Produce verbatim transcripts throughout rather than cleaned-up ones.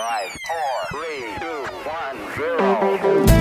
five, four, three, two, one, zero.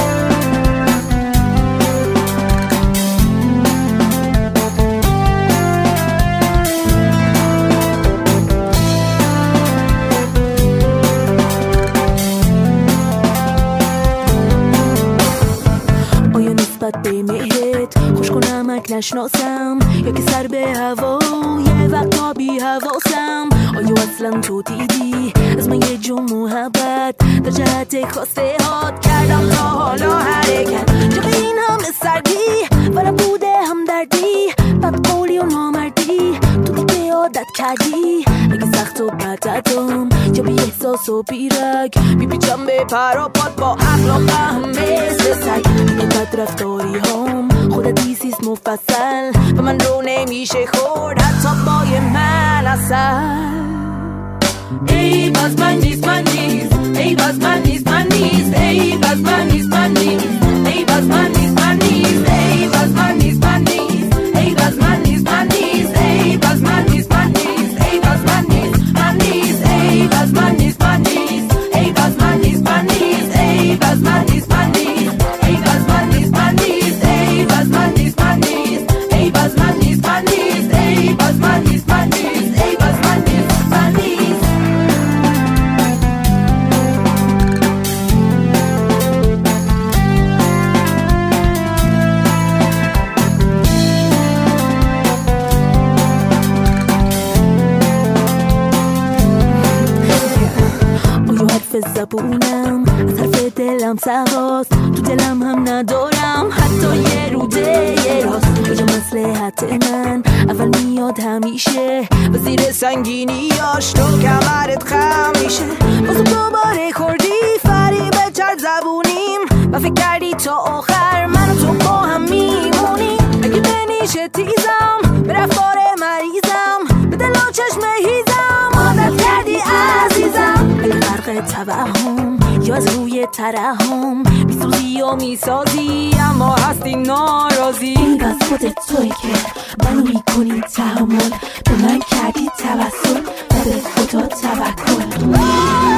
به مهرت خوش کنمک نشناسم یا که سر به هوا یه وقتا بی حواسم. آیا اصلا تو دیدی از من یه جو محبت در جهت خواسته هات کردم تا حالا حرکت چه به این همه سردی و نبوده هم دردی بد قولی و نامردی تو دیگه عادت کردی اگه سخت و بدتم یا بی احساس و بیرک میپیچم به پراپات با اخلاقم مثل سگ این بد رفتاری هم خودت دیسیست مفصل و من رو نمیشه خورد حتی بای من اصل. ای باز من نیست من نیست ای باز من نیست من نیست ای باز من نیست من نیست ای باز من نیست من نیست ای باز من نیست من نیست ای باز من نیست من نیست ای باز من نیست من نیست ای باز من نیست من نیست ای باز من نیست من نیست ای باز من نیست من نیست ای باز من نیست من نیست ای باز من نیست من نیست ای باز من نیست من نیست ای باز من نیست من نیست ای باز من نیست من نیست ای باز من نیست من نیست. زبونم از حرف دلم سواست تو دلم هم ندارم حتی یه روده یه راست کجا مصلحت من اول میاد همیشه و زیر سنگینیاش تو کمرت خم میشه بازم دوباره خوردی فریب چرد زبونیم و فکر کردی تا آخر من و تو با هم میمونی اگه بنیشه تیزم به رفتار مریضم به دل و چشم هیزم عادت کردی عزیزم اگه غرق توهم یا از روی ترحم میسوزی و میسازی اما هستی ناراضی این از خودت توی که منو میکنی تحمل به من کردی توسل و به خدا توکل.